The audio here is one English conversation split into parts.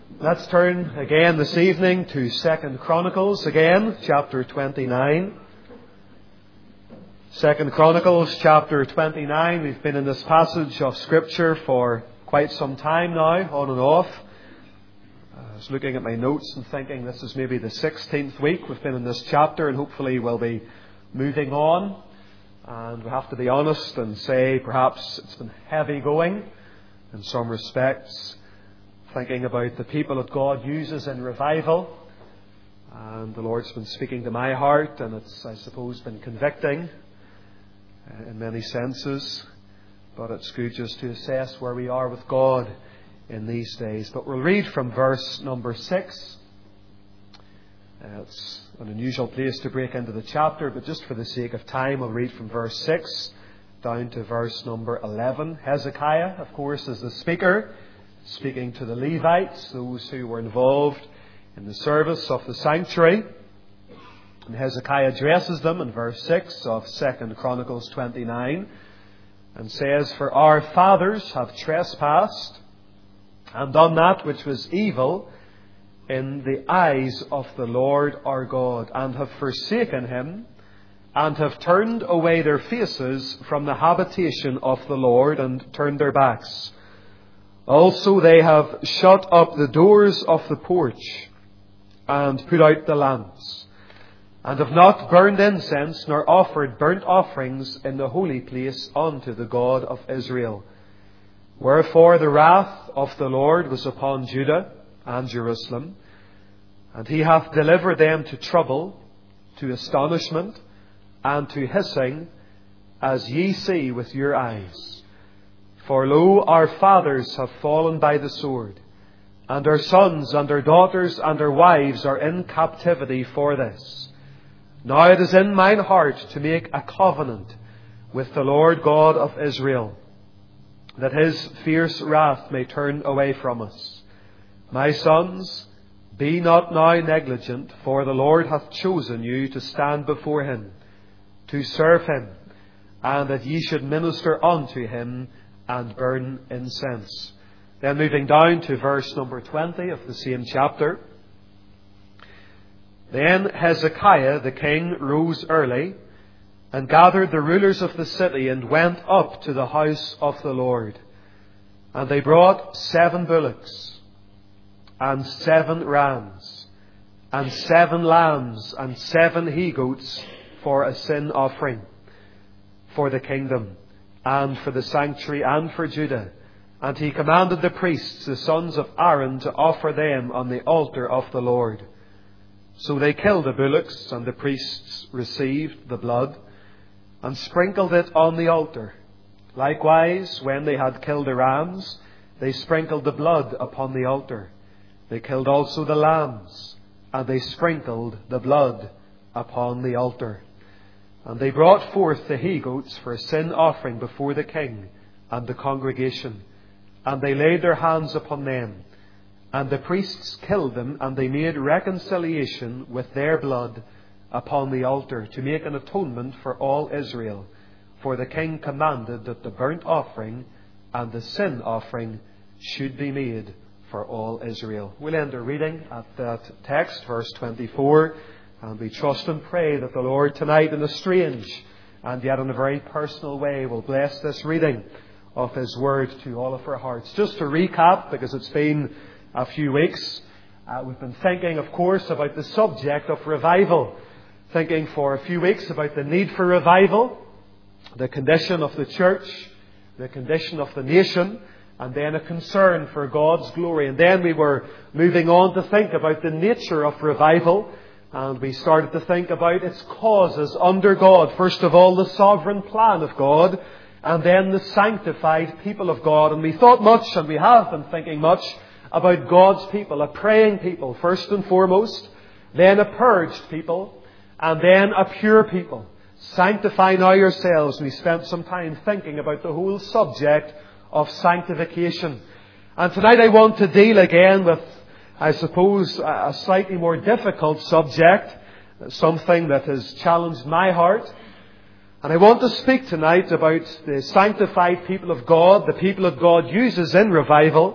Let's turn again this evening to 2 Chronicles again, chapter 29. 2 Chronicles chapter 29. We've been in this passage of Scripture for quite some time now, on and off. I was looking at my notes and thinking this is maybe the 16th week we've been in this chapter, and hopefully we'll be moving on. And we have to be honest and say perhaps it's been heavy going in some respects, thinking about the people that God uses in revival. And the Lord's been speaking to my heart, and it's, I suppose, been convicting in many senses. But it's good just to assess where we are with God in these days. But we'll read from verse number 6. It's an unusual place to break into the chapter, but just for the sake of time, I'll read from verse 6 down to verse number 11. Hezekiah, of course, is the speaker, speaking to the Levites, those who were involved in the service of the sanctuary. And Hezekiah addresses them in verse 6 of 2 Chronicles 29 and says, "For our fathers have trespassed and done that which was evil in the eyes of the Lord our God, and have forsaken Him, and have turned away their faces from the habitation of the Lord, and turned their backs. Also they have shut up the doors of the porch, and put out the lamps, and have not burned incense, nor offered burnt offerings in the holy place unto the God of Israel. Wherefore the wrath of the Lord was upon Judah and Jerusalem, and He hath delivered them to trouble, to astonishment, and to hissing, as ye see with your eyes. For lo, our fathers have fallen by the sword, and our sons and our daughters and our wives are in captivity for this. Now it is in mine heart to make a covenant with the Lord God of Israel, that His fierce wrath may turn away from us. My sons, be not now negligent, for the Lord hath chosen you to stand before Him, to serve Him, and that ye should minister unto Him and burn incense." Then moving down to verse number 20 of the same chapter. "Then Hezekiah the king rose early, and gathered the rulers of the city, and went up to the house of the Lord. And they brought 7 bullocks, and 7 rams, and 7 lambs, and 7 he-goats for a sin offering, for the kingdom, and for the sanctuary, and for Judah. And he commanded the priests, the sons of Aaron, to offer them on the altar of the Lord. So they killed the bullocks, and the priests received the blood, and sprinkled it on the altar. Likewise, when they had killed the rams, they sprinkled the blood upon the altar. They killed also the lambs, and they sprinkled the blood upon the altar. And they brought forth the he-goats for a sin offering before the king and the congregation. And they laid their hands upon them. And the priests killed them, and they made reconciliation with their blood upon the altar, to make an atonement for all Israel. For the king commanded that the burnt offering and the sin offering should be made for all Israel." We'll end our reading at that text, verse 24. And we trust and pray that the Lord tonight, in a strange and yet in a very personal way, will bless this reading of His Word to all of our hearts. Just to recap, because it's been a few weeks, we've been thinking, of course, about the subject of revival. Thinking for a few weeks about the need for revival, the condition of the church, the condition of the nation, and then a concern for God's glory. And then we were moving on to think about the nature of revival. And we started to think about its causes under God. First of all, the sovereign plan of God, and then the sanctified people of God. And we thought much, and we have been thinking much, about God's people, a praying people, first and foremost, then a purged people, and then a pure people. Sanctify now yourselves. And we spent some time thinking about the whole subject of sanctification. And tonight I want to deal again with, I suppose, a slightly more difficult subject, something that has challenged my heart. And I want to speak tonight about the sanctified people of God, the people that God uses in revival,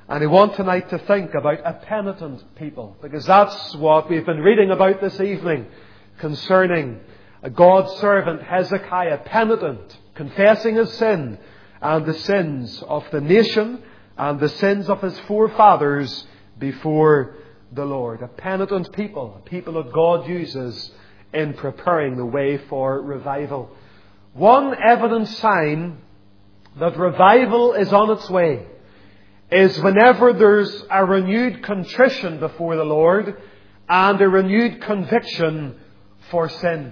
And I want tonight to think about a penitent people, because that's what we've been reading about this evening concerning God's servant Hezekiah, penitent, confessing his sin and the sins of the nation and the sins of his forefathers before the Lord. A penitent people, a people that God uses in preparing the way for revival. One evident sign that revival is on its way is whenever there's a renewed contrition before the Lord and a renewed conviction for sin.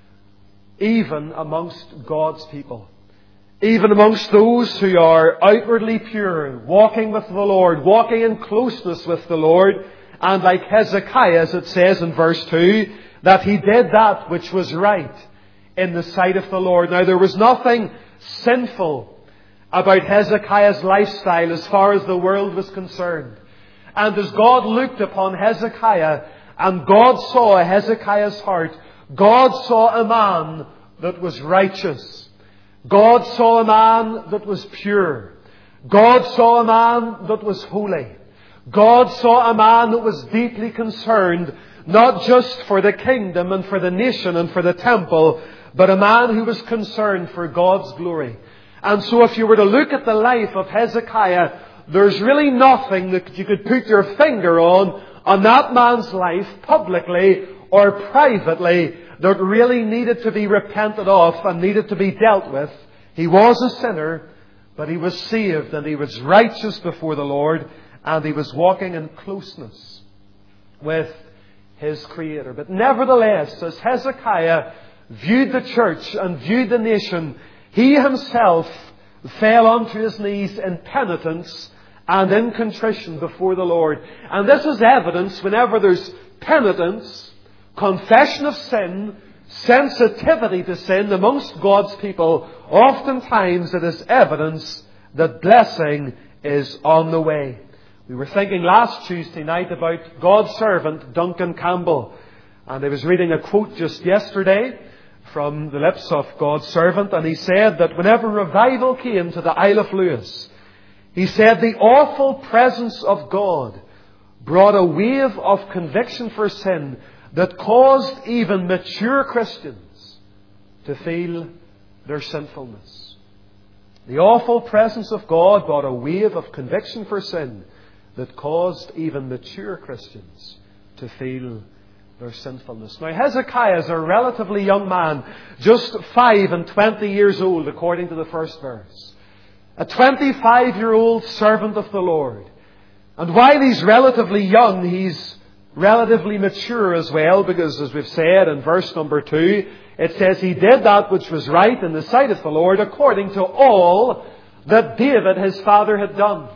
Even amongst God's people. Even amongst those who are outwardly pure, walking with the Lord, walking in closeness with the Lord. And like Hezekiah, as it says in verse 2, that he did that which was right in the sight of the Lord. Now there was nothing sinful about Hezekiah's lifestyle as far as the world was concerned. And as God looked upon Hezekiah and God saw Hezekiah's heart, God saw a man that was righteous. God saw a man that was pure. God saw a man that was holy. God saw a man that was deeply concerned, not just for the kingdom and for the nation and for the temple, but a man who was concerned for God's glory. And so if you were to look at the life of Hezekiah, there's really nothing that you could put your finger on that man's life, publicly or privately, that really needed to be repented of and needed to be dealt with. He was a sinner, but he was saved and he was righteous before the Lord, and he was walking in closeness with his Creator. But nevertheless, as Hezekiah viewed the church and viewed the nation, he himself fell onto his knees in penitence and in contrition before the Lord. And this is evidence whenever there's penitence, confession of sin, sensitivity to sin amongst God's people. Oftentimes it is evidence that blessing is on the way. We were thinking last Tuesday night about God's servant Duncan Campbell. And I was reading a quote just yesterday from the lips of God's servant, and he said that whenever revival came to the Isle of Lewis, he said the awful presence of God brought a wave of conviction for sin that caused even mature Christians to feel their sinfulness. The awful presence of God brought a wave of conviction for sin that caused even mature Christians to feel their sinfulness. Now Hezekiah is a relatively young man, just 5 and 20 years old according to the first verse. A 25-year-old servant of the Lord. And while he's relatively young, he's relatively mature as well, because as we've said in verse number 2, it says he did that which was right in the sight of the Lord according to all that David his father had done.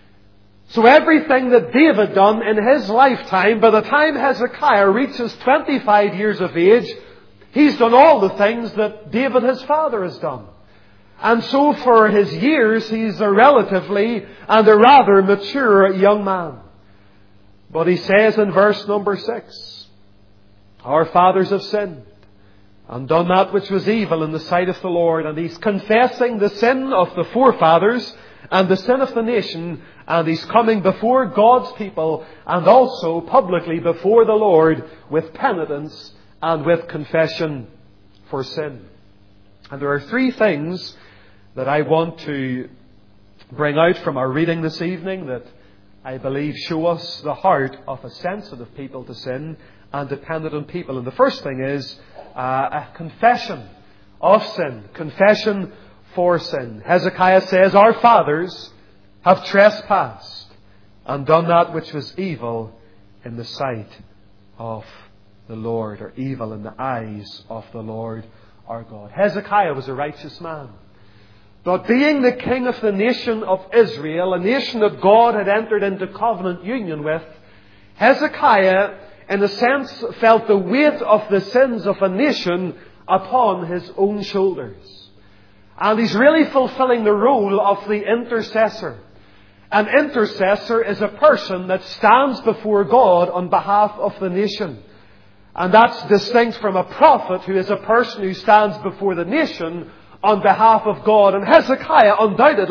So everything that David done in his lifetime, by the time Hezekiah reaches 25 years of age, he's done all the things that David his father has done. And so for his years, he's a relatively and a rather mature young man. But he says in verse number 6, our fathers have sinned and done that which was evil in the sight of the Lord. And he's confessing the sin of the forefathers and the sin of the nation, and he's coming before God's people and also publicly before the Lord with penitence and with confession for sin. And there are 3 things that I want to bring out from our reading this evening that I believe show us the heart of a sensitive people to sin and a penitent people. And the first thing is a confession of sin, confession for sin. Hezekiah says, our fathers have trespassed and done that which was evil in the sight of the Lord, or evil in the eyes of the Lord our God. Hezekiah was a righteous man. But being the king of the nation of Israel, a nation that God had entered into covenant union with, Hezekiah, in a sense, felt the weight of the sins of a nation upon his own shoulders. And he's really fulfilling the role of the intercessor. An intercessor is a person that stands before God on behalf of the nation. And that's distinct from a prophet, who is a person who stands before the nation on behalf of God. And Hezekiah, undoubtedly,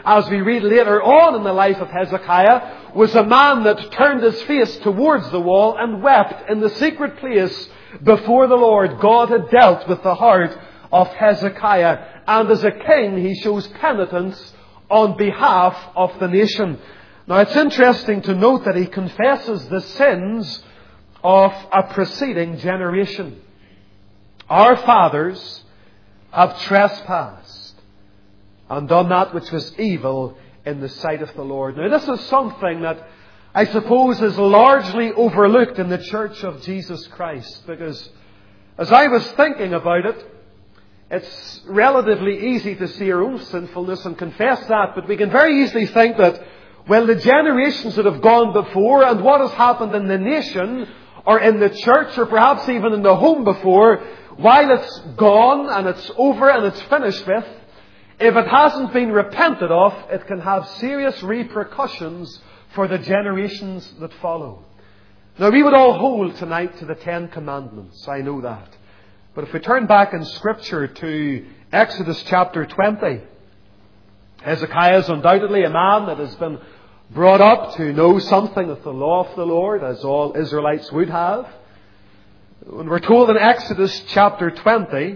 as we read later on in the life of Hezekiah, was a man that turned his face towards the wall and wept in the secret place before the Lord. God had dealt with the heart of Hezekiah. And as a king, he shows penitence on behalf of the nation. Now, it's interesting to note that he confesses the sins of a preceding generation. Our fathers have trespassed and done that which was evil in the sight of the Lord. Now, this is something that I suppose is largely overlooked in the Church of Jesus Christ, because as I was thinking about it, it's relatively easy to see our own sinfulness and confess that, but we can very easily think that, well, the generations that have gone before and what has happened in the nation or in the church or perhaps even in the home before, while it's gone and it's over and it's finished with, if it hasn't been repented of, it can have serious repercussions for the generations that follow. Now, we would all hold tonight to the 10 Commandments. I know that. But if we turn back in Scripture to Exodus chapter 20, Hezekiah is undoubtedly a man that has been brought up to know something of the law of the Lord, as all Israelites would have. When we're told in Exodus chapter 20,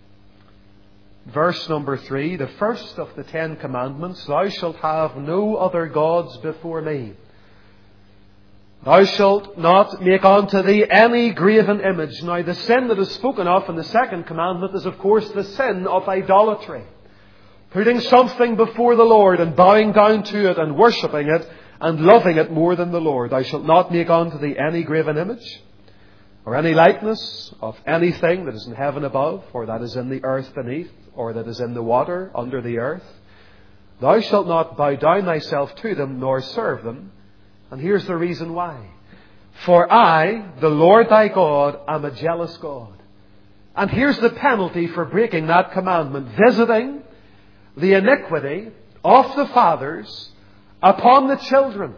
verse number 3, the first of the 10 Commandments, Thou shalt have no other gods before me. Thou shalt not make unto thee any graven image. Now, the sin that is spoken of in the second commandment is, of course, the sin of idolatry. Putting something before the Lord and bowing down to it and worshipping it and loving it more than the Lord. Thou shalt not make unto thee any graven image or any likeness of anything that is in heaven above, or that is in the earth beneath, or that is in the water under the earth. Thou shalt not bow down thyself to them, nor serve them. And here's the reason why. For I, the Lord thy God, am a jealous God. And here's the penalty for breaking that commandment. Visiting the iniquity of the fathers upon the children,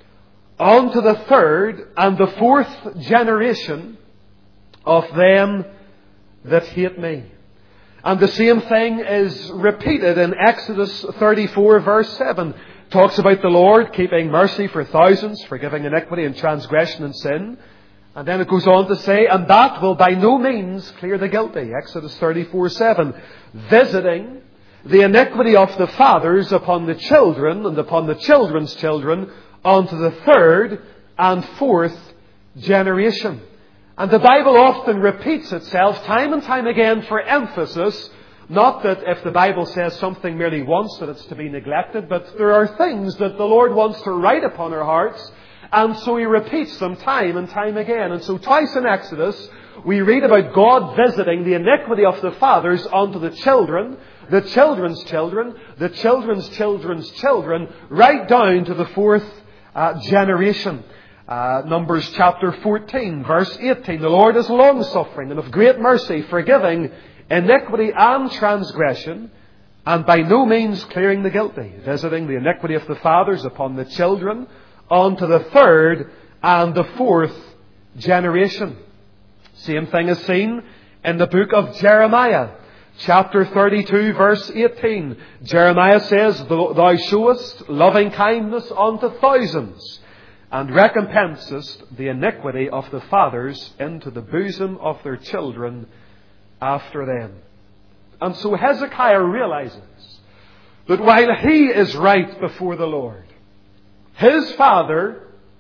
unto the third and the fourth generation of them that hate me. And the same thing is repeated in Exodus 34 verse 7. Talks about the Lord keeping mercy for thousands, forgiving iniquity and transgression and sin. And then it goes on to say, and that will by no means clear the guilty. Exodus 34:7. Visiting the iniquity of the fathers upon the children and upon the children's children unto the third and fourth generation. And the Bible often repeats itself time and time again for emphasis. Not that if the Bible says something merely once that it's to be neglected, but there are things that the Lord wants to write upon our hearts, and so He repeats them time and time again. And so twice in Exodus, we read about God visiting the iniquity of the fathers unto the children, the children's children, the children's children's children, right down to the fourth generation. Numbers chapter 14, verse 18. The Lord is long-suffering and of great mercy, forgiving iniquity and transgression, and by no means clearing the guilty, visiting the iniquity of the fathers upon the children, unto the third and the fourth generation. Same thing is seen in the book of Jeremiah, chapter 32, verse 18. Jeremiah says, Thou showest loving kindness unto thousands, and recompensest the iniquity of the fathers into the bosom of their children after them. And so Hezekiah realizes that while he is right before the Lord, his father,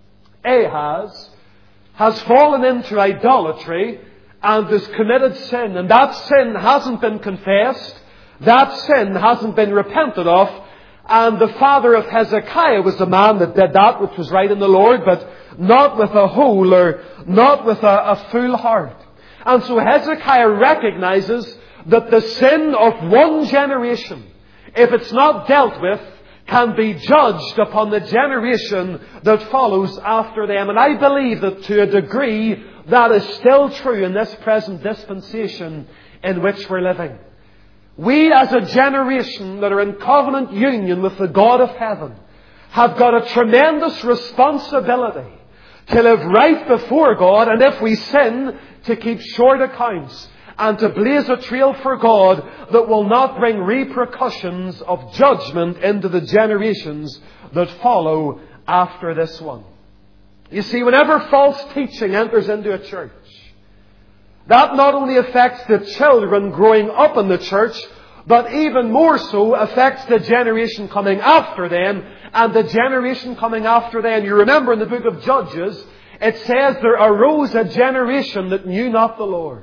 Ahaz, has fallen into idolatry and has committed sin. And that sin hasn't been confessed. That sin hasn't been repented of. And the father of Hezekiah was the man that did that which was right in the Lord, but not with a whole or not with a full heart. And so Hezekiah recognizes that the sin of one generation, if it's not dealt with, can be judged upon the generation that follows after them. And I believe that to a degree that is still true in this present dispensation in which we're living. We as a generation that are in covenant union with the God of heaven have got a tremendous responsibility to live right before God, and if we sin, to keep short accounts. and to blaze a trail for God that will not bring repercussions of judgment into the generations that follow after this one. You see, whenever false teaching enters into a church, that not only affects the children growing up in the church, but even more so affects the generation coming after them and the generation coming after them. You remember in the book of Judges, it says there arose a generation that knew not the Lord.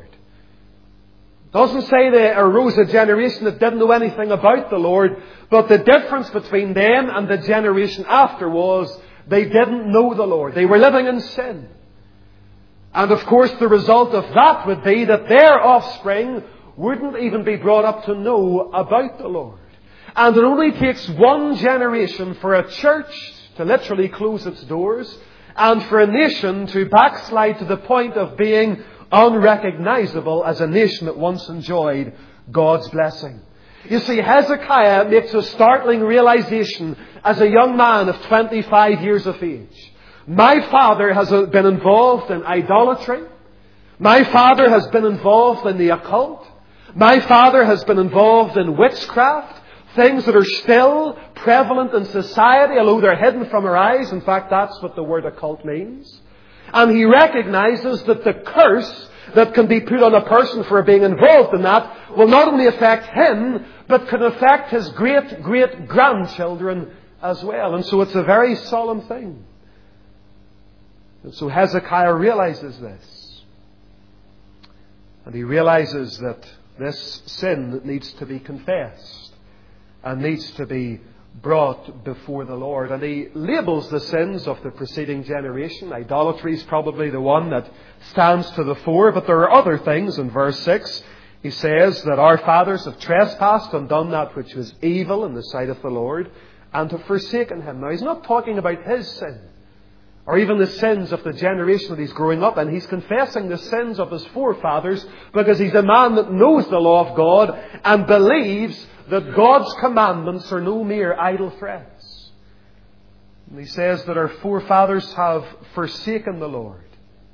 It doesn't say there arose a generation that didn't know anything about the Lord, but the difference between them and the generation after was they didn't know the Lord. They were living in sin. And of course the result of that would be that their offspring wouldn't even be brought up to know about the Lord. And it only takes one generation for a church to literally close its doors and for a nation to backslide to the point of being unrecognizable as a nation that once enjoyed God's blessing. You see, Hezekiah makes a startling realization as a young man of 25 years of age. My father has been involved in idolatry. My father has been involved in the occult. My father has been involved in witchcraft, things that are still prevalent in society, although they're hidden from our eyes. In fact, that's what the word occult means. And he recognizes that the curse that can be put on a person for being involved in that will not only affect him, but can affect his great-great-grandchildren as well. And so it's a very solemn thing. And so Hezekiah realizes this. And he realizes that this sin needs to be confessed and needs to be brought before the Lord. And he labels the sins of the preceding generation. Idolatry is probably the one that stands to the fore, but there are other things. In verse 6, he says that our fathers have trespassed and done that which was evil in the sight of the Lord and have forsaken Him. Now, he's not talking about his sin or even the sins of the generation that he's growing up in. He's confessing the sins of his forefathers because he's a man that knows the law of God and believes that God's commandments are no mere idle threats. And he says that our forefathers have forsaken the Lord,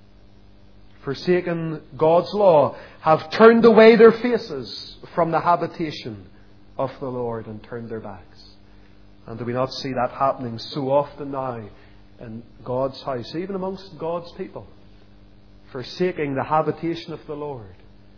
forsaken God's law, have turned away their faces from the habitation of the Lord and turned their backs. And do we not see that happening so often now in God's house, even amongst God's people, forsaking the habitation of the Lord?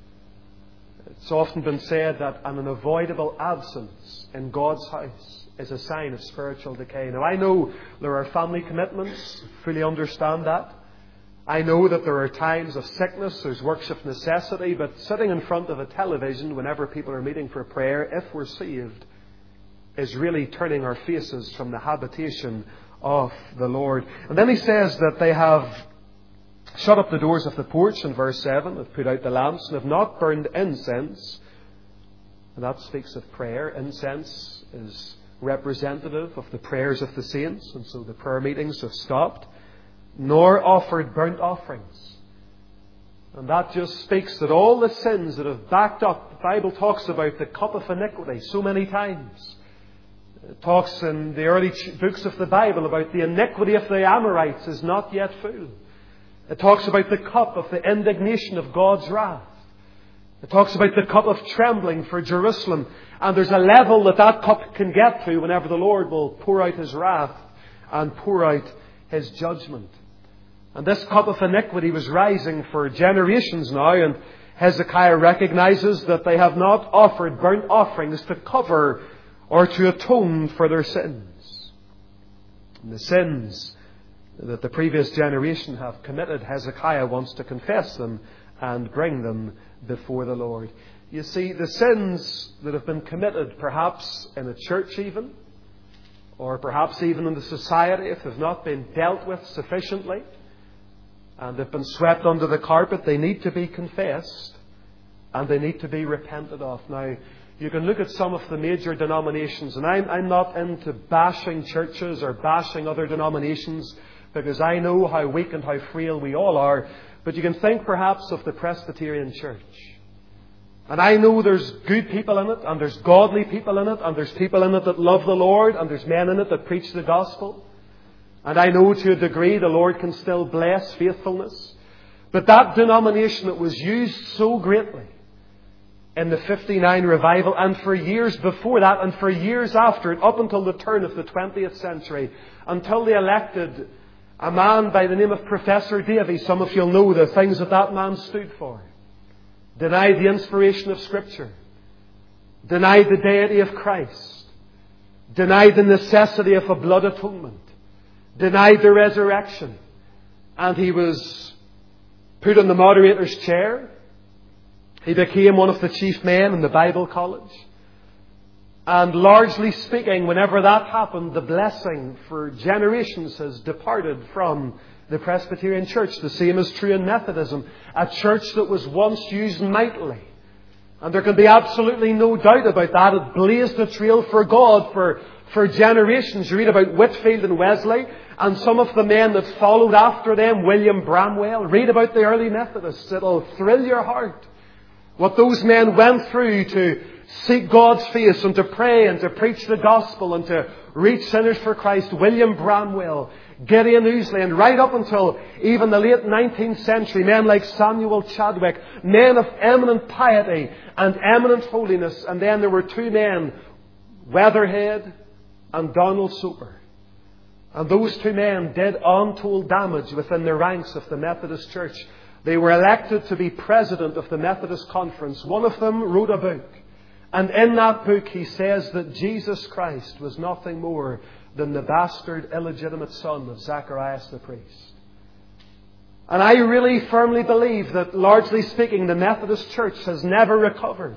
It's often been said that an unavoidable absence in God's house is a sign of spiritual decay. Now, I know there are family commitments, fully understand that. I know that there are times of sickness, there's works of necessity, but sitting in front of a television whenever people are meeting for prayer, if we're saved, is really turning our faces from the habitation of the Lord. And then he says that they have shut up the doors of the porch in verse 7, have put out the lamps and have not burned incense. And that speaks of prayer. Incense is representative of the prayers of the saints, and so the prayer meetings have stopped. Nor offered burnt offerings. And that just speaks that all the sins that have backed up, the Bible talks about the cup of iniquity so many times. It talks in the early books of the Bible about the iniquity of the Amorites is not yet full. It talks about the cup of the indignation of God's wrath. It talks about the cup of trembling for Jerusalem. And there's a level that that cup can get to whenever the Lord will pour out His wrath and pour out His judgment. And this cup of iniquity was rising for generations now, and Hezekiah recognizes that they have not offered burnt offerings to cover or to atone for their sins. And the sins that the previous generation have committed, Hezekiah wants to confess them and bring them before the Lord. You see, the sins that have been committed, perhaps in a church even, or perhaps even in the society, if they've not been dealt with sufficiently, and they've been swept under the carpet, they need to be confessed and they need to be repented of. Now, you can look at some of the major denominations, and I'm not into bashing churches or bashing other denominations, because I know how weak and how frail we all are. But you can think perhaps of the Presbyterian Church. And I know there's good people in it, and there's godly people in it, and there's people in it that love the Lord, and there's men in it that preach the gospel. And I know to a degree the Lord can still bless faithfulness. But that denomination that was used so greatly in the 59 revival, and for years before that, and for years after it, up until the turn of the 20th century, until they elected a man by the name of Professor Davies. Some of you will know the things that that man stood for. Denied the inspiration of Scripture. Denied the deity of Christ. Denied the necessity of a blood atonement. Denied the resurrection. And he was put in the moderator's chair. He became one of the chief men in the Bible college. And largely speaking, whenever that happened, the blessing for generations has departed from the Presbyterian Church. The same is true in Methodism, a church that was once used mightily. And there can be absolutely no doubt about that. It blazed a trail for God for generations. You read about Whitefield and Wesley and some of the men that followed after them, William Bramwell. Read about the early Methodists. It'll thrill your heart. What those men went through to seek God's face and to pray and to preach the gospel and to reach sinners for Christ. William Bramwell, Gideon Ousley, and right up until even the late 19th century, men like Samuel Chadwick, men of eminent piety and eminent holiness. And then there were two men, Weatherhead and Donald Soper. And those two men did untold damage within the ranks of the Methodist Church. They were elected to be president of the Methodist Conference. One of them wrote a book. And in that book he says that Jesus Christ was nothing more than the bastard illegitimate son of Zacharias the priest. And I really firmly believe that, largely speaking, the Methodist Church has never recovered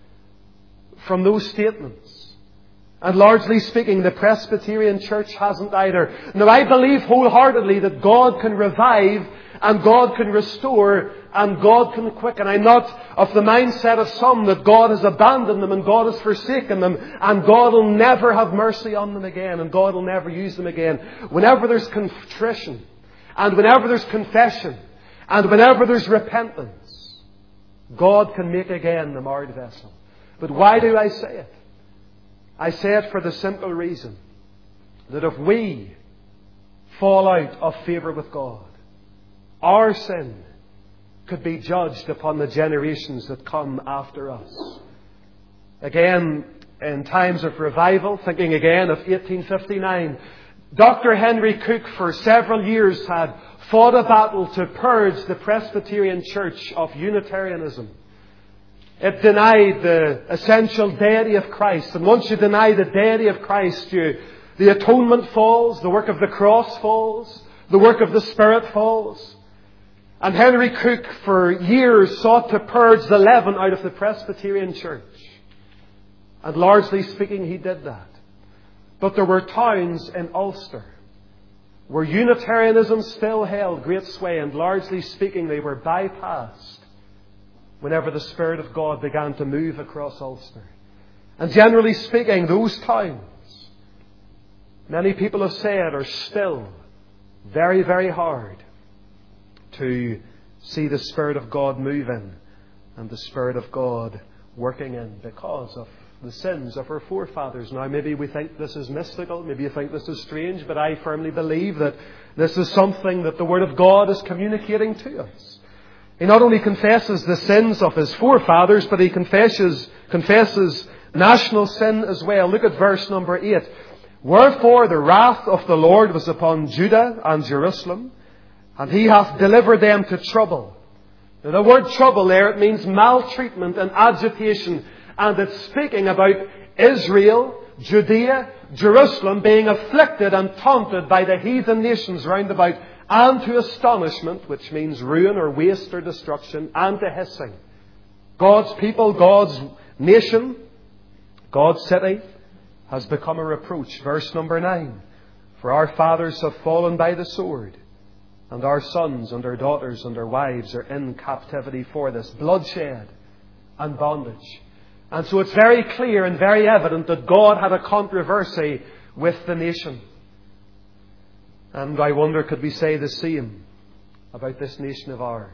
from those statements. And largely speaking, the Presbyterian Church hasn't either. Now, I believe wholeheartedly that God can revive and God can restore and God can quicken. I'm not of the mindset of some that God has abandoned them and God has forsaken them and God will never have mercy on them again and God will never use them again. Whenever there's contrition and whenever there's confession and whenever there's repentance, God can make again the marred vessel. But why do I say it? I say it for the simple reason that if we fall out of favour with God, our sin could be judged upon the generations that come after us. Again, in times of revival, thinking again of 1859, Dr. Henry Cook for several years had fought a battle to purge the Presbyterian Church of Unitarianism. It denied the essential deity of Christ. And once you deny the deity of Christ, the atonement falls, the work of the cross falls, the work of the Spirit falls. And Henry Cook for years sought to purge the leaven out of the Presbyterian Church. And largely speaking, he did that. But there were towns in Ulster where Unitarianism still held great sway, and largely speaking, they were bypassed whenever the Spirit of God began to move across Ulster. And generally speaking, those towns, many people have said, are still very, very hard to see the Spirit of God moving and the Spirit of God working in because of the sins of our forefathers. Now, maybe we think this is mystical, maybe you think this is strange, but I firmly believe that this is something that the Word of God is communicating to us. He not only confesses the sins of his forefathers, but he confesses national sin as well. Look at verse number 8. Wherefore the wrath of the Lord was upon Judah and Jerusalem, and he hath delivered them to trouble. Now, the word trouble there, it means maltreatment and agitation. And it's speaking about Israel, Judea, Jerusalem being afflicted and taunted by the heathen nations round about, and to astonishment, which means ruin or waste or destruction, and to hissing. God's people, God's nation, God's city has become a reproach. Verse number 9. For our fathers have fallen by the sword, and our sons and our daughters and our wives are in captivity for this. Bloodshed and bondage. And so it's very clear and very evident that God had a controversy with the nation. And I wonder, could we say the same about this nation of ours?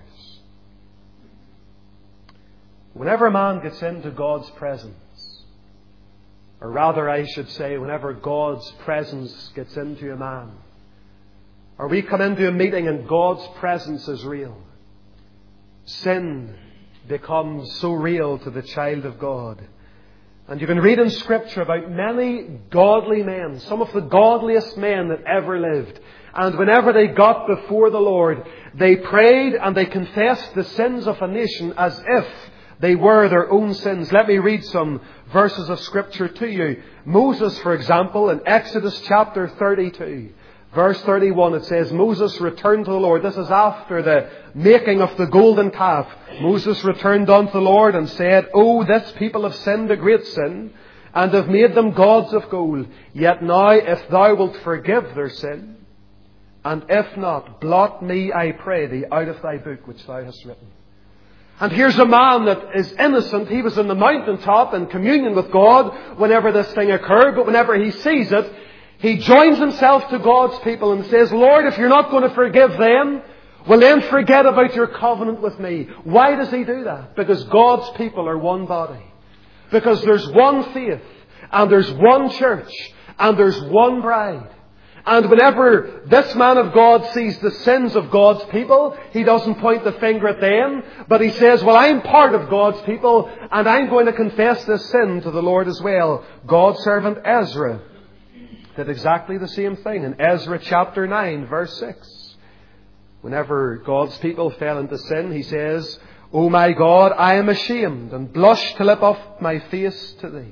Whenever man gets into God's presence, or rather I should say, whenever God's presence gets into a man, or we come into a meeting and God's presence is real, sin becomes so real to the child of God. And you can read in Scripture about many godly men, some of the godliest men that ever lived. And whenever they got before the Lord, they prayed and they confessed the sins of a nation as if they were their own sins. Let me read some verses of Scripture to you. Moses, for example, in Exodus chapter 32, verse 31, it says, Moses returned to the Lord. This is after the making of the golden calf. Moses returned unto the Lord and said, "O, this people have sinned a great sin, and have made them gods of gold. Yet now, if thou wilt forgive their sin, and if not, blot me, I pray thee, out of thy book which thou hast written." And here's a man that is innocent. He was on the mountaintop in communion with God whenever this thing occurred. But whenever he sees it, he joins himself to God's people and says, "Lord, if you're not going to forgive them, well then forget about your covenant with me." Why does he do that? Because God's people are one body. Because there's one faith, and there's one church, and there's one bride. And whenever this man of God sees the sins of God's people, he doesn't point the finger at them, but he says, "Well, I'm part of God's people, and I'm going to confess this sin to the Lord as well." God's servant Ezra did exactly the same thing in Ezra chapter 9, verse 6. Whenever God's people fell into sin, he says, "O my God, I am ashamed, and blush to lift up my face to thee."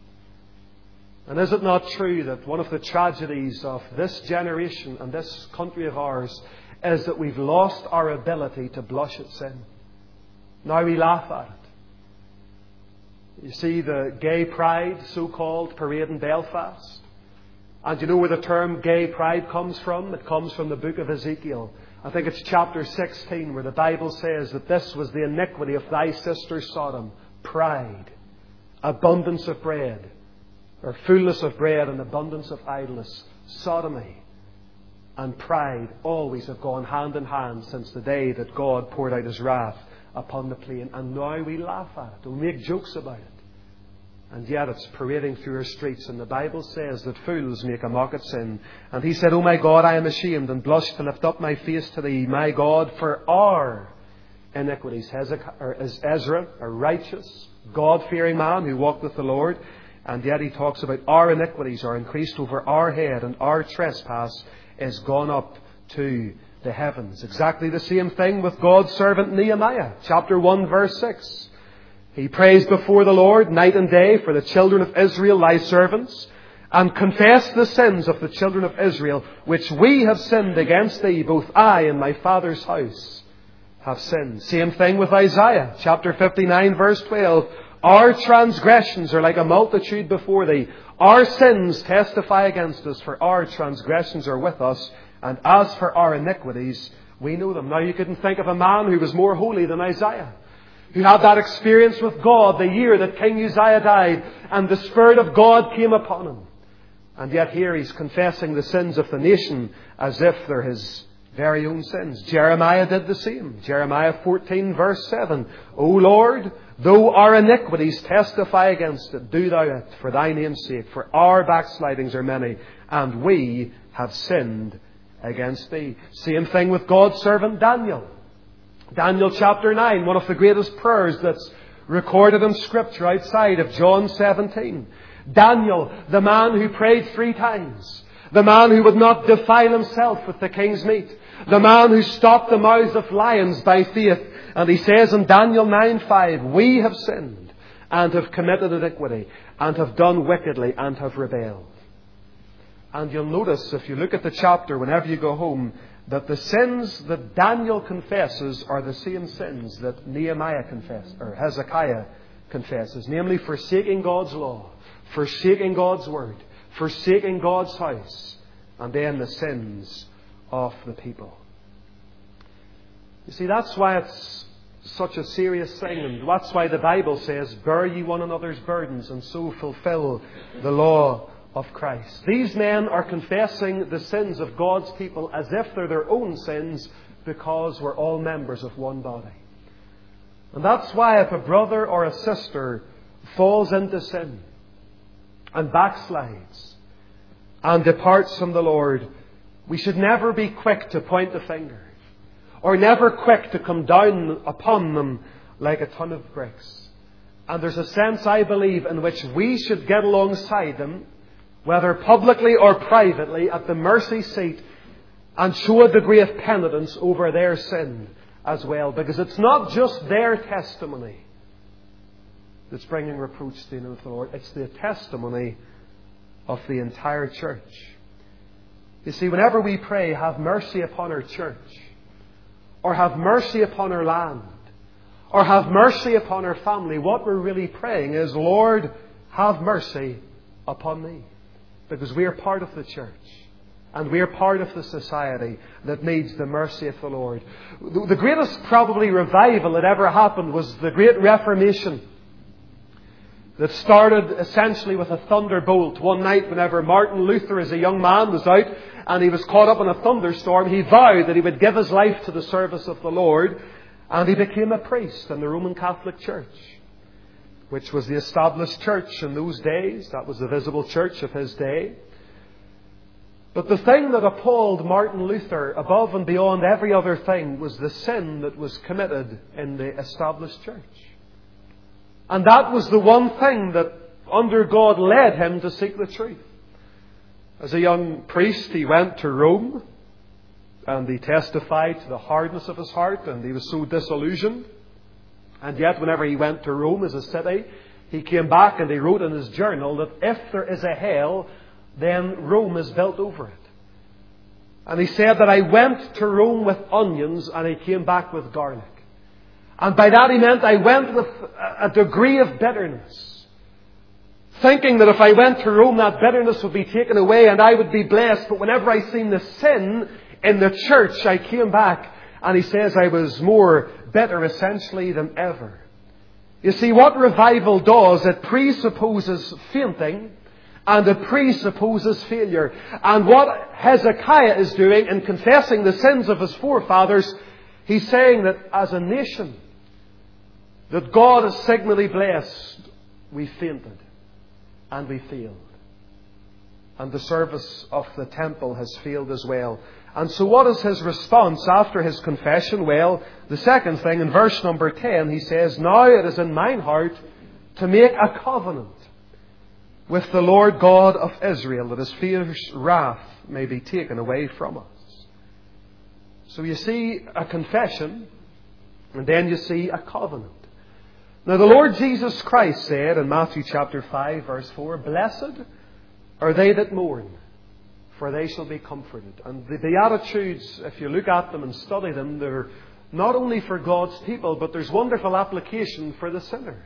And is it not true that one of the tragedies of this generation and this country of ours is that we've lost our ability to blush at sin? Now we laugh at it. You see the gay pride, so-called, parade in Belfast. And you know where the term gay pride comes from? It comes from the book of Ezekiel. I think it's chapter 16 where the Bible says that this was the iniquity of thy sister Sodom. Pride, abundance of bread, or fullness of bread and abundance of idleness. Sodomy and pride always have gone hand in hand since the day that God poured out His wrath upon the plain. And now we laugh at it. We make jokes about it. And yet it's parading through our streets. And the Bible says that fools make a mock at sin. And he said, "O my God, I am ashamed, and blush to lift up my face to thee, my God, for our iniquities." Ezra, a righteous, God-fearing man who walked with the Lord. And yet he talks about our iniquities are increased over our head, and our trespass is gone up to the heavens. Exactly the same thing with God's servant Nehemiah. Chapter 1, verse 6. He prays before the Lord night and day for the children of Israel, thy servants, and confess the sins of the children of Israel, which we have sinned against thee, both I and my father's house have sinned. Same thing with Isaiah. Chapter 59, verse 12. Our transgressions are like a multitude before thee. Our sins testify against us, for our transgressions are with us. And as for our iniquities, we know them. Now you couldn't think of a man who was more holy than Isaiah, who had that experience with God the year that King Uzziah died, and the Spirit of God came upon him. And yet here he's confessing the sins of the nation as if they're his very own sins. Jeremiah did the same. Jeremiah 14, verse 7. "O Lord, though our iniquities testify against it, do thou it for thy name's sake. For our backslidings are many, and we have sinned against thee." Same thing with God's servant Daniel. Daniel chapter 9, one of the greatest prayers that's recorded in Scripture outside of John 17. Daniel, the man who prayed 3 times. The man who would not defile himself with the king's meat. The man who stopped the mouths of lions by faith. And he says in Daniel 9:5, "We have sinned and have committed iniquity and have done wickedly and have rebelled." And you'll notice if you look at the chapter whenever you go home that the sins that Daniel confesses are the same sins that Nehemiah confesses, or Hezekiah confesses. Namely, forsaking God's law, forsaking God's word, forsaking God's house, and then the sins of the people. You see, that's why it's such a serious thing, and that's why the Bible says, "Bear ye one another's burdens, and so fulfill the law of Christ." These men are confessing the sins of God's people as if they're their own sins, because we're all members of one body. And that's why if a brother or a sister falls into sin and backslides and departs from the Lord, we should never be quick to point the finger, or never quick to come down upon them like a ton of bricks. And there's a sense, I believe, in which we should get alongside them, whether publicly or privately, at the mercy seat and show a degree of penitence over their sin as well. Because it's not just their testimony that's bringing reproach to the name of the Lord. It's the testimony of the entire church. You see, whenever we pray, have mercy upon our church, or have mercy upon our land, or have mercy upon our family, what we're really praying is, Lord, have mercy upon me. Because we are part of the church. And we are part of the society that needs the mercy of the Lord. The greatest probably revival that ever happened was the Great Reformation, that started essentially with a thunderbolt. One night whenever Martin Luther as a young man was out and he was caught up in a thunderstorm, he vowed that he would give his life to the service of the Lord, and he became a priest in the Roman Catholic Church, which was the established church in those days. That was the visible church of his day. But the thing that appalled Martin Luther above and beyond every other thing was the sin that was committed in the established church. And that was the one thing that under God led him to seek the truth. As a young priest, he went to Rome and he testified to the hardness of his heart, and he was so disillusioned. And yet whenever he went to Rome as a city, he came back and he wrote in his journal that if there is a hell, then Rome is built over it. And he said that I went to Rome with onions and I came back with garlic. And by that he meant I went with a degree of bitterness, thinking that if I went to Rome, that bitterness would be taken away and I would be blessed. But whenever I seen the sin in the church, I came back, and he says I was more bitter essentially than ever. You see, what revival does, it presupposes fainting and it presupposes failure. And what Hezekiah is doing in confessing the sins of his forefathers, he's saying that as a nation that God has signally blessed, we fainted and we failed. And the service of the temple has failed as well. And so what is his response after his confession? Well, the second thing, in verse number 10, he says, now it is in mine heart to make a covenant with the Lord God of Israel, that his fierce wrath may be taken away from us. So you see a confession, and then you see a covenant. Now the Lord Jesus Christ said in Matthew chapter 5 verse 4, blessed are they that mourn, for they shall be comforted. And the Beatitudes, if you look at them and study them, they're not only for God's people, but there's wonderful application for the sinner.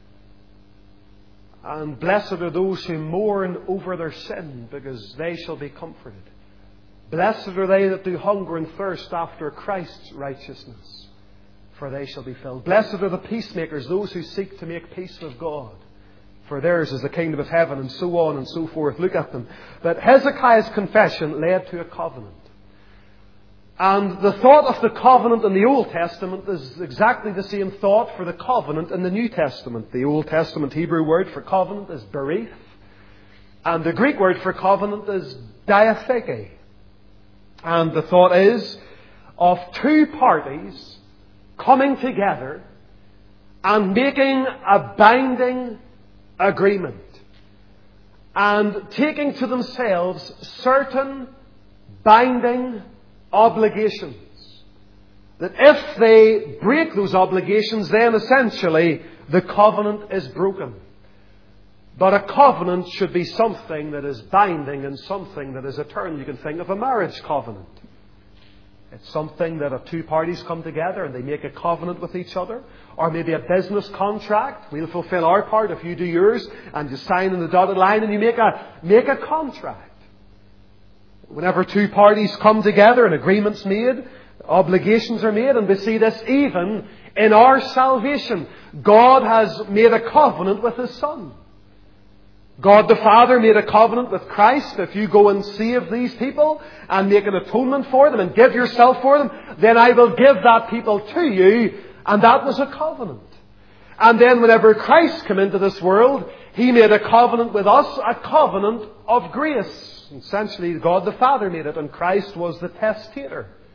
And blessed are those who mourn over their sin, because they shall be comforted. Blessed are they that do hunger and thirst after Christ's righteousness, for they shall be filled. Blessed are the peacemakers, those who seek to make peace with God, for theirs is the kingdom of heaven, and so on and so forth. Look at them. But Hezekiah's confession led to a covenant. And the thought of the covenant in the Old Testament is exactly the same thought for the covenant in the New Testament. The Old Testament Hebrew word for covenant is berith, and the Greek word for covenant is diatheke. And the thought is of two parties coming together and making a binding agreement and taking to themselves certain binding obligations, that if they break those obligations, then essentially the covenant is broken. But a covenant should be something that is binding and something that is eternal. You can think of a marriage covenant. It's something that if two parties come together and they make a covenant with each other, or maybe a business contract. We'll fulfill our part if you do yours, and you sign on the dotted line and you make a contract. Whenever two parties come together, an agreement's made, obligations are made, and we see this even in our salvation. God has made a covenant with His Son. God the Father made a covenant with Christ. If you go and save these people and make an atonement for them and give yourself for them, then I will give that people to you. And that was a covenant. And then whenever Christ came into this world, He made a covenant with us, a covenant of grace. Essentially, God the Father made it, and Christ was the testator.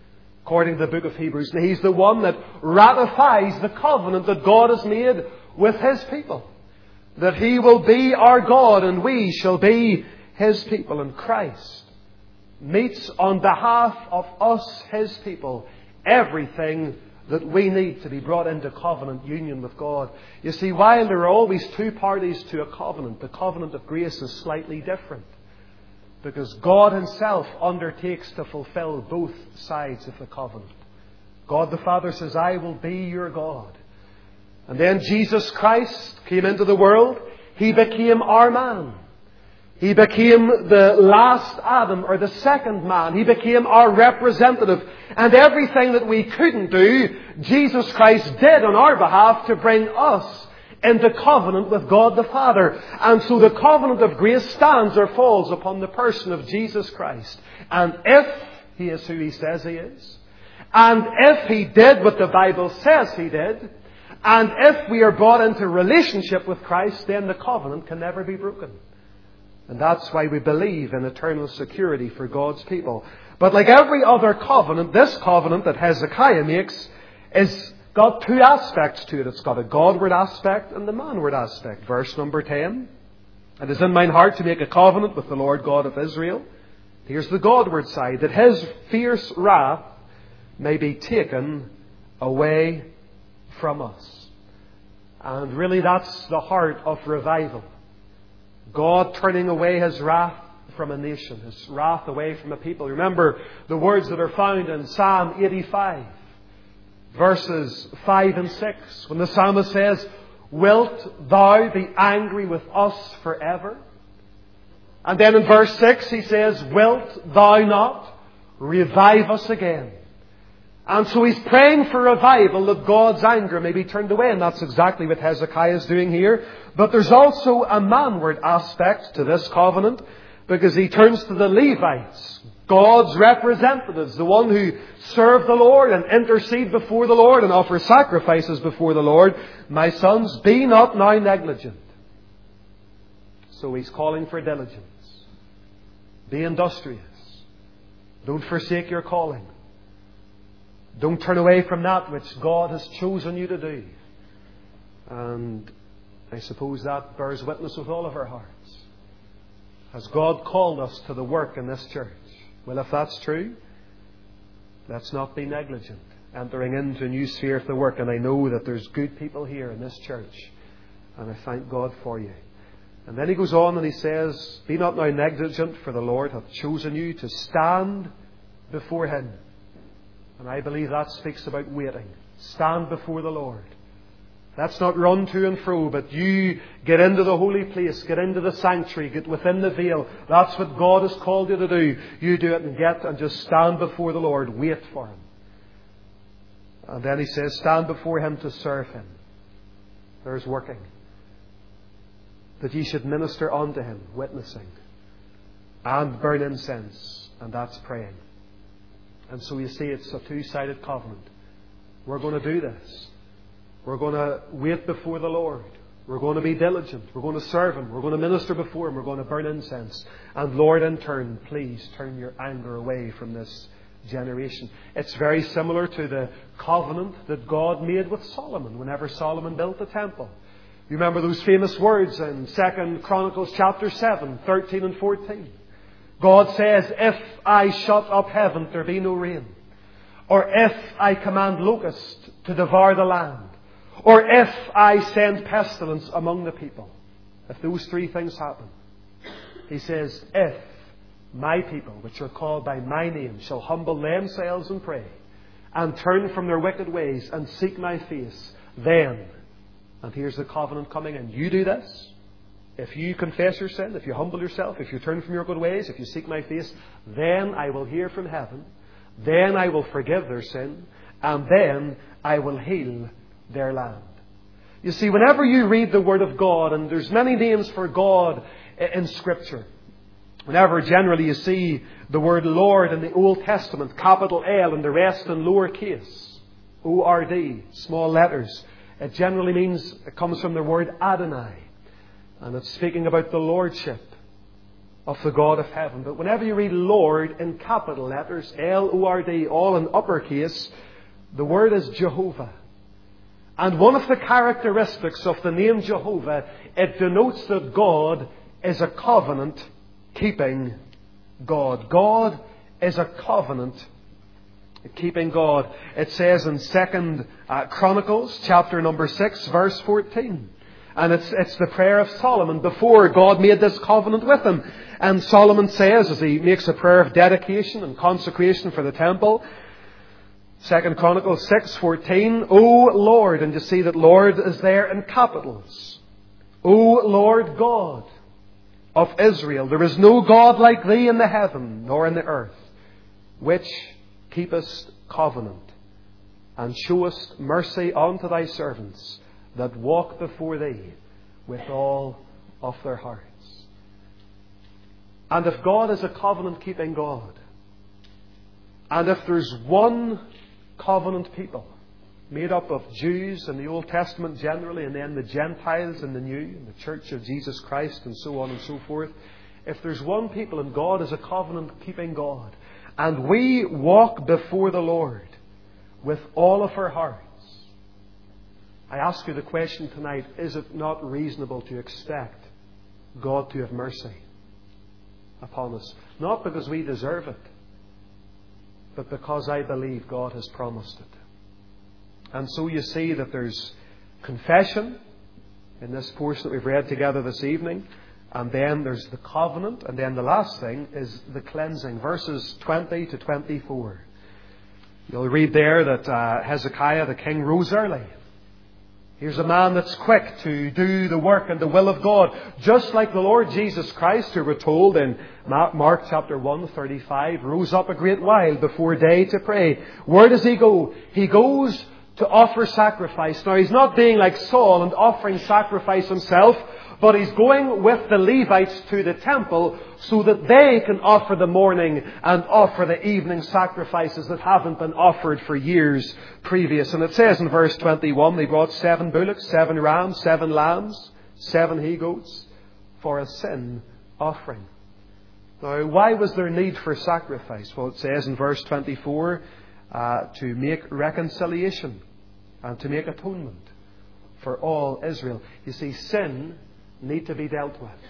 according to the book of Hebrews. And He's the one that ratifies the covenant that God has made with His people. That He will be our God and we shall be His people. And Christ meets on behalf of us, His people, everything that we need to be brought into covenant union with God. You see, while there are always two parties to a covenant, the covenant of grace is slightly different. Because God Himself undertakes to fulfill both sides of the covenant. God the Father says, I will be your God. And then Jesus Christ came into the world. He became our man. He became the last Adam, or the second man. He became our representative. And everything that we couldn't do, Jesus Christ did on our behalf to bring us into covenant with God the Father. And so the covenant of grace stands or falls upon the person of Jesus Christ. And if He is who He says He is, and if He did what the Bible says He did, and if we are brought into relationship with Christ, then the covenant can never be broken. And that's why we believe in eternal security for God's people. But like every other covenant, this covenant that Hezekiah makes is got two aspects to it. It's got a Godward aspect and the manward aspect. Verse number 10. It is in mine heart to make a covenant with the Lord God of Israel. Here's the Godward side. That His fierce wrath may be taken away from us. And really that's the heart of revival. God turning away His wrath from a nation. His wrath away from a people. Remember the words that are found in Psalm 85. Verses 5 and 6. When the psalmist says, wilt thou be angry with us forever? And then in verse 6 he says, wilt thou not revive us again? And so he's praying for revival, that God's anger may be turned away. And that's exactly what Hezekiah is doing here. But there's also a manward aspect to this covenant, because he turns to the Levites, God's representatives, the one who serve the Lord and intercede before the Lord and offer sacrifices before the Lord. My sons, be not now negligent. So he's calling for diligence. Be industrious. Don't forsake your calling. Don't turn away from that which God has chosen you to do. And I suppose that bears witness with all of our hearts. Has God called us to the work in this church? Well, if that's true, let's not be negligent, entering into a new sphere of the work. And I know that there's good people here in this church. And I thank God for you. And then he goes on and he says, be not now negligent, for the Lord hath chosen you to stand before Him. And I believe that speaks about waiting. Stand before the Lord. Let's not run to and fro, but you get into the holy place, get into the sanctuary, get within the veil. That's what God has called you to do. You do it and get and just stand before the Lord. Wait for Him. And then he says, stand before Him to serve Him. There's working. That ye should minister unto Him, witnessing, and burn incense, and that's praying. And so you see, it's a two-sided covenant. We're going to do this. We're going to wait before the Lord. We're going to be diligent. We're going to serve Him. We're going to minister before Him. We're going to burn incense. And Lord, in turn, please turn your anger away from this generation. It's very similar to the covenant that God made with Solomon whenever Solomon built the temple. You remember those famous words in 2 Chronicles chapter 7, 13 and 14. God says, if I shut up heaven, there be no rain. Or if I command locusts to devour the land. Or if I send pestilence among the people. If those three things happen. He says, if my people, which are called by my name, shall humble themselves and pray, and turn from their wicked ways, and seek my face, then, and here's the covenant coming in, you do this. If you confess your sin, if you humble yourself, if you turn from your good ways, if you seek my face, then I will hear from heaven. Then I will forgive their sin. And then I will heal their land. You see, whenever you read the Word of God, and there's many names for God in Scripture. Whenever generally you see the word Lord in the Old Testament, capital L, and the rest in lowercase, O-R-D, small letters, it generally means, it comes from the word Adonai. And it's speaking about the lordship of the God of heaven. But whenever you read Lord in capital letters, L-O-R-D, all in uppercase, the word is Jehovah. And one of the characteristics of the name Jehovah, it denotes that God is a covenant-keeping God. God is a covenant-keeping God. It says in 2 Chronicles, chapter number 6, verse 14. And it's the prayer of Solomon before God made this covenant with him. And Solomon says, as he makes a prayer of dedication and consecration for the temple, 2 Chronicles 6:14, O Lord, and you see that Lord is there in capitals. O Lord God of Israel, there is no God like thee in the heaven nor in the earth, which keepest covenant and showest mercy unto thy servants that walk before thee with all of their hearts. And if God is a covenant-keeping God, and if there's one covenant people made up of Jews in the Old Testament generally, and then the Gentiles in the New, and the Church of Jesus Christ, and so on and so forth, if there's one people and God is a covenant-keeping God, and we walk before the Lord with all of our hearts, I ask you the question tonight, is it not reasonable to expect God to have mercy upon us? Not because we deserve it, but because I believe God has promised it. And so you see that there's confession in this portion that we've read together this evening, and then there's the covenant, and then the last thing is the cleansing. Verses 20 to 24. You'll read there that Hezekiah the king rose early. Here's a man that's quick to do the work and the will of God. Just like the Lord Jesus Christ, who we're told in Mark chapter 1:35, rose up a great while before day to pray. Where does he go? He goes to offer sacrifice. Now, he's not being like Saul and offering sacrifice himself, but he's going with the Levites to the temple so that they can offer the morning and offer the evening sacrifices that haven't been offered for years previous. And it says in verse 21, they brought 7 bullocks, 7 rams, 7 lambs, 7 he-goats for a sin offering. Now, why was there need for sacrifice? Well, it says in verse 24, to make reconciliation and to make atonement for all Israel. You see, sin need to be dealt with.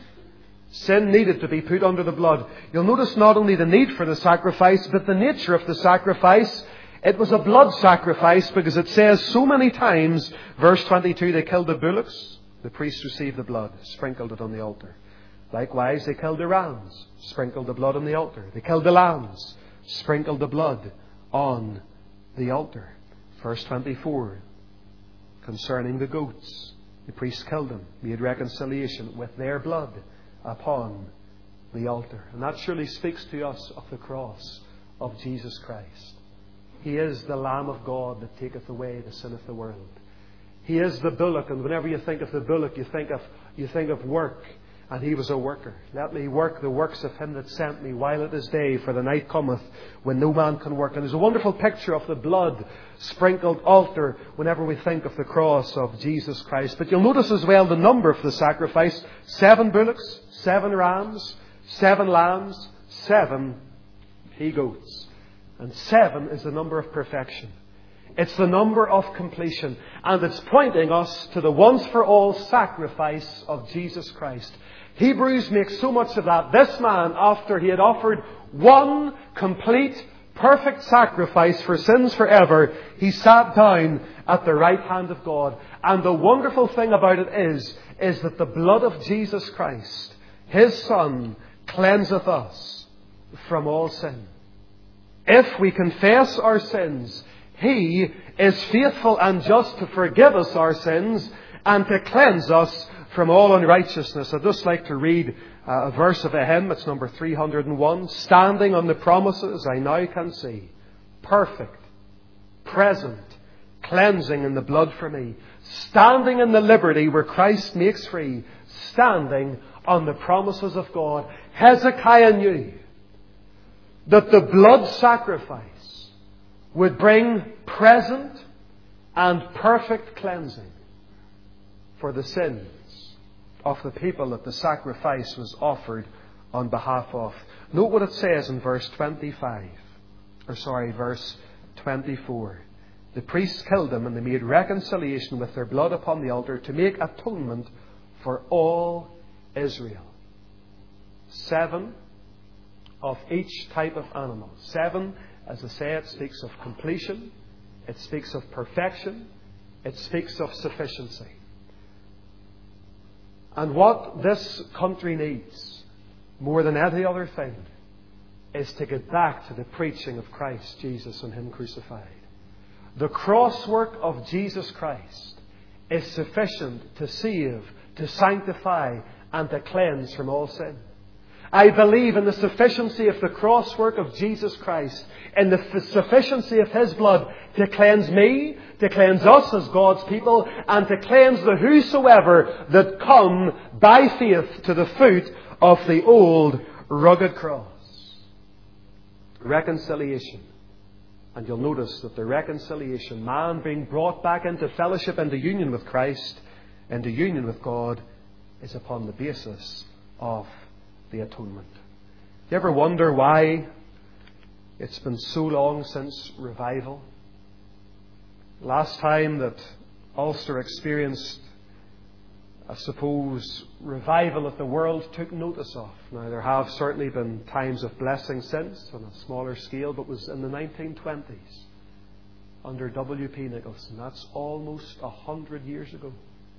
Sin needed to be put under the blood. You'll notice not only the need for the sacrifice, but the nature of the sacrifice. It was a blood sacrifice because it says so many times, verse 22, they killed the bullocks, the priests received the blood, sprinkled it on the altar. Likewise, they killed the rams, sprinkled the blood on the altar. They killed the lambs, sprinkled the blood on the altar. Verse 24, concerning the goats, the priests killed them, made reconciliation with their blood upon the altar. And that surely speaks to us of the cross of Jesus Christ. He is the Lamb of God that taketh away the sin of the world. He is the bullock, and whenever you think of the bullock, you think of work. And he was a worker. Let me work the works of him that sent me while it is day, for the night cometh when no man can work. And there's a wonderful picture of the blood sprinkled altar whenever we think of the cross of Jesus Christ. But you'll notice as well the number of the sacrifice: 7 bullocks, 7 rams, 7 lambs, 7 he-goats. And 7 is the number of perfection. It's the number of completion. And it's pointing us to the once-for-all sacrifice of Jesus Christ. Hebrews makes so much of that. This man, after he had offered one complete, perfect sacrifice for sins forever, he sat down at the right hand of God. And the wonderful thing about it is that the blood of Jesus Christ, His Son, cleanseth us from all sin. If we confess our sins, He is faithful and just to forgive us our sins and to cleanse us from all unrighteousness. I'd just like to read a verse of a hymn. It's number 301. Standing on the promises I now can see, perfect, present, cleansing in the blood for me. Standing in the liberty where Christ makes free. Standing on the promises of God. Hezekiah knew that the blood sacrifice would bring present and perfect cleansing for the sins of the people that the sacrifice was offered on behalf of. Note what it says in verse 24. The priests killed them, and they made reconciliation with their blood upon the altar to make atonement for all Israel. 7 of each type of animal. 7, as I say, it speaks of completion, it speaks of perfection, it speaks of sufficiency. And what this country needs, more than any other thing, is to get back to the preaching of Christ Jesus and Him crucified. The cross work of Jesus Christ is sufficient to save, to sanctify, and to cleanse from all sin. I believe in the sufficiency of the cross work of Jesus Christ, in the sufficiency of His blood to cleanse me, to cleanse us as God's people, and to cleanse the whosoever that come by faith to the foot of the old rugged cross. Reconciliation. And you'll notice that the reconciliation, man being brought back into fellowship, into union with Christ, into union with God, is upon the basis of the atonement. Do you ever wonder why it's been so long since revival? Last time that Ulster experienced, I suppose, revival that the world took notice of. Now, there have certainly been times of blessing since, on a smaller scale, but it was in the 1920s, under W.P. Nicholson. That's almost 100 years ago.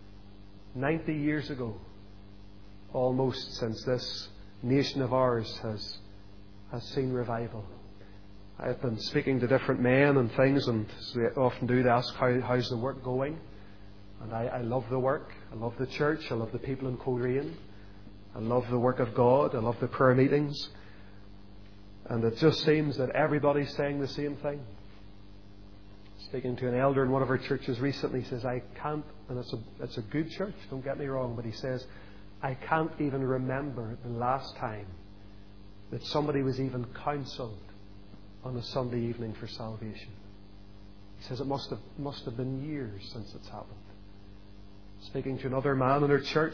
90 years ago, almost, since this nation of ours has seen revival. I've been speaking to different men and things, and as they often do, they ask, how's the work going? And I love the work. I love the church. I love the people in Coleraine. I love the work of God. I love the prayer meetings. And it just seems that everybody's saying the same thing. Speaking to an elder in one of our churches recently, he says, I can't, and it's a good church, don't get me wrong, but he says, I can't even remember the last time that somebody was even counselled on a Sunday evening for salvation. He says it must have been years since it's happened. Speaking to another man in our church,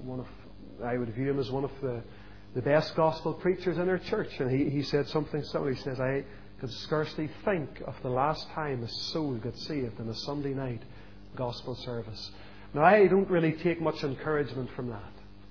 I would view him as one of the best gospel preachers in our church, and he said something similar. He says, I could scarcely think of the last time a soul got saved in a Sunday night gospel service. Now, I don't really take much encouragement from that.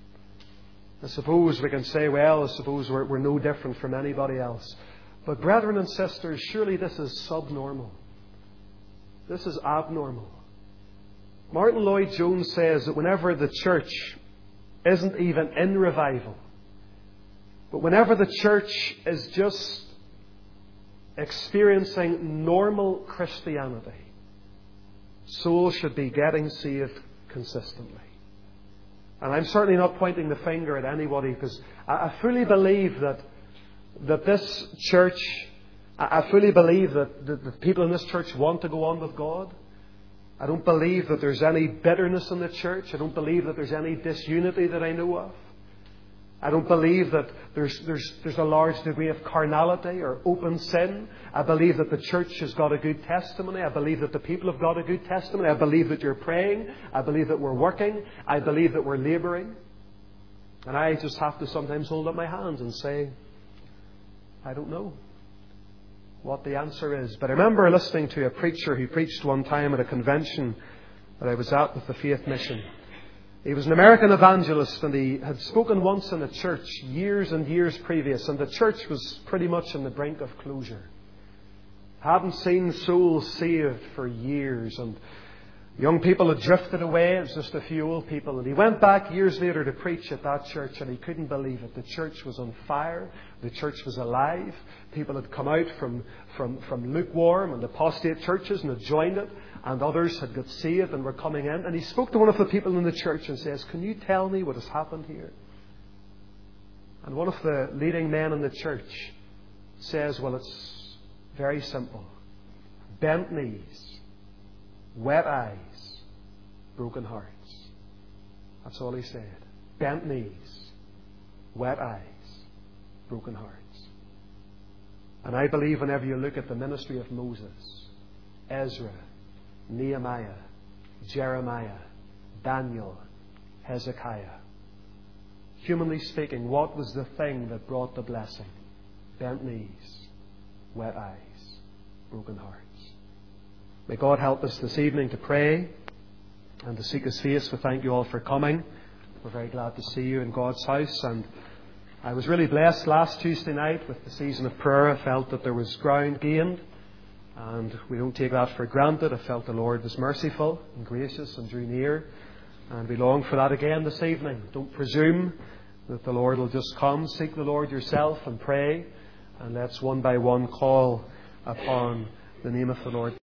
I suppose we can say, well, I suppose we're no different from anybody else. But brethren and sisters, surely this is subnormal. This is abnormal. Martin Lloyd-Jones says that whenever the church isn't even in revival, but whenever the church is just experiencing normal Christianity, souls should be getting saved consistently. And I'm certainly not pointing the finger at anybody, because I fully believe that this church, I fully believe that the people in this church want to go on with God. I don't believe that there's any bitterness in the church. I don't believe that there's any disunity that I know of. I don't believe that there's a large degree of carnality or open sin. I believe that the church has got a good testimony. I believe that the people have got a good testimony. I believe that you're praying. I believe that we're working. I believe that we're labouring. And I just have to sometimes hold up my hands and say, I don't know what the answer is. But I remember listening to a preacher who preached one time at a convention that I was at with the Faith Mission. He was an American evangelist, and he had spoken once in a church years and years previous, and the church was pretty much on the brink of closure. Hadn't seen souls saved for years, and young people had drifted away. It was just a few old people. And he went back years later to preach at that church, and he couldn't believe it. The church was on fire. The church was alive. People had come out from lukewarm and apostate churches and had joined it. And others had got saved and were coming in. And he spoke to one of the people in the church and says, can you tell me what has happened here? And one of the leading men in the church says, well, it's very simple. Bent knees, wet eyes, broken hearts. That's all he said. Bent knees, wet eyes, broken hearts. And I believe whenever you look at the ministry of Moses, Ezra, Nehemiah, Jeremiah, Daniel, Hezekiah, humanly speaking, what was the thing that brought the blessing? Bent knees, wet eyes, broken hearts. May God help us this evening to pray and to seek His face. We thank you all for coming. We're very glad to see you in God's house. And I was really blessed last Tuesday night with the season of prayer. I felt that there was ground gained, and we don't take that for granted. I felt the Lord was merciful and gracious and drew near, and we long for that again this evening. Don't presume that the Lord will just come. Seek the Lord yourself and pray, and let's one by one call upon the name of the Lord.